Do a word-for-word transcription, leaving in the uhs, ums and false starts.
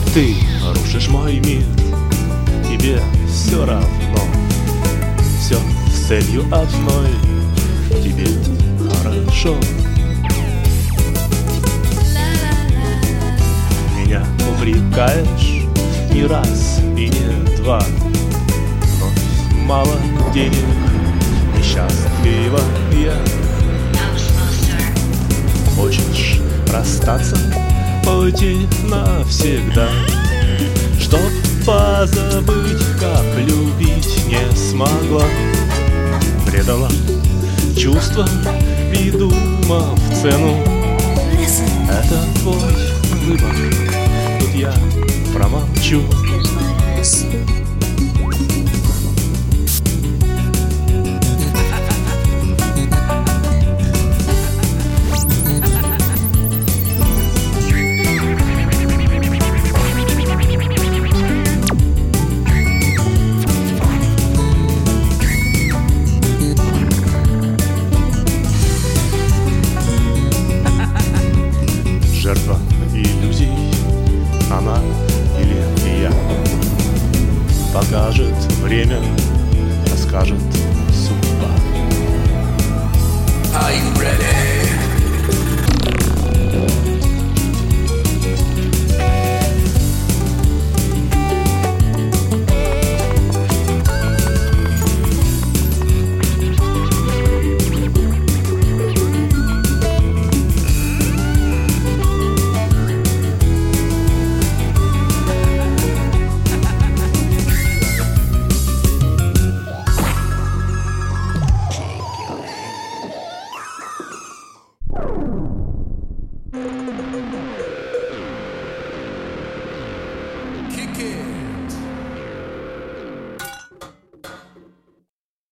Ты рушишь мой мир, тебе все равно. Все с целью одной, тебе хорошо. Меня упрекаешь не раз и не два, но мало денег, несчастлива я. Хочешь расстаться, уйти навсегда, чтоб позабыть, как любить не смогла. Предала чувства, придумав цену. Это твой выбор, тут я промолчу. Жертва иллюзий, она или я. Покажет время, расскажет судьба. Are you ready? Thank you.